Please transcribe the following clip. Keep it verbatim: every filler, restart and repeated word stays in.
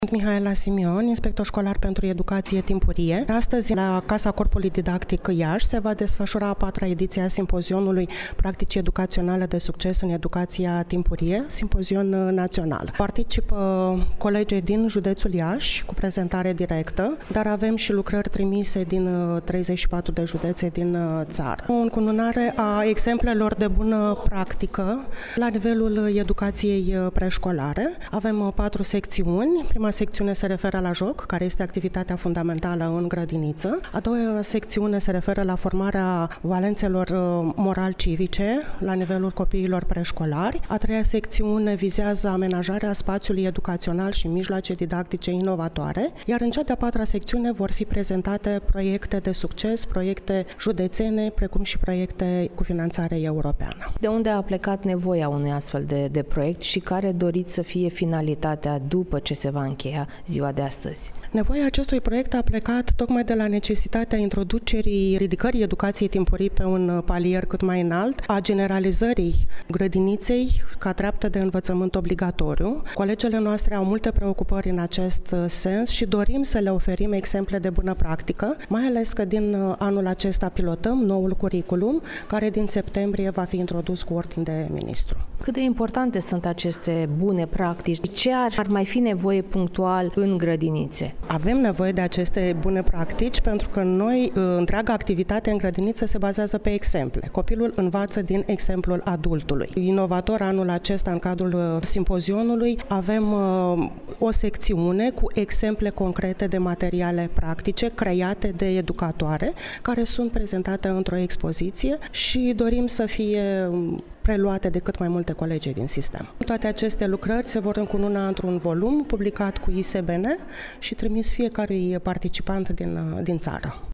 Mihaela Simion, inspector școlar pentru educație timpurie. Astăzi, la Casa Corpului Didactic Iași, se va desfășura a patra ediție a simpozionului Practici educaționale de succes în educația timpurie, simpozion național. Participă colegii din județul Iași, cu prezentare directă, dar avem și lucrări trimise din treizeci și patru de județe din țară. O încununare a exemplelor de bună practică la nivelul educației preșcolare. Avem patru secțiuni. Prima secțiune se referă la joc, care este activitatea fundamentală în grădiniță. A doua secțiune se referă la formarea valențelor moral-civice la nivelul copiilor preșcolari. A treia secțiune vizează amenajarea spațiului educațional și mijloace didactice inovatoare, iar în cea de-a patra secțiune vor fi prezentate proiecte de succes, proiecte județene, precum și proiecte cu finanțare europeană. De unde a plecat nevoia unui astfel de, de proiect și care doriți să fie finalitatea după ce se va încheia ziua de astăzi? Nevoia acestui proiect a plecat tocmai de la necesitatea introducerii, ridicării educației timpurii pe un palier cât mai înalt, a generalizării grădiniței ca treaptă de învățământ obligatoriu. Colegele noastre au multe preocupări în acest sens și dorim să le oferim exemple de bună practică, mai ales că din anul acesta pilotăm noul curriculum, care din septembrie va fi introdus cu ordin de ministru. Cât de importante sunt aceste bune practici? Ce ar, ar mai fi nevoie punctual în grădinițe? Avem nevoie de aceste bune practici pentru că noi, întreaga activitate în grădiniță se bazează pe exemple. Copilul învață din exemplul adultului. Inovator anul acesta, în cadrul simpozionului, avem o secțiune cu exemple concrete de materiale practice create de educatoare, care sunt prezentate într-o expoziție și dorim să fie preluate de cât mai multe colegi din sistem. Toate aceste lucrări se vor încununa într-un volum publicat cu I S B N și trimis fiecărui participant din, din țară.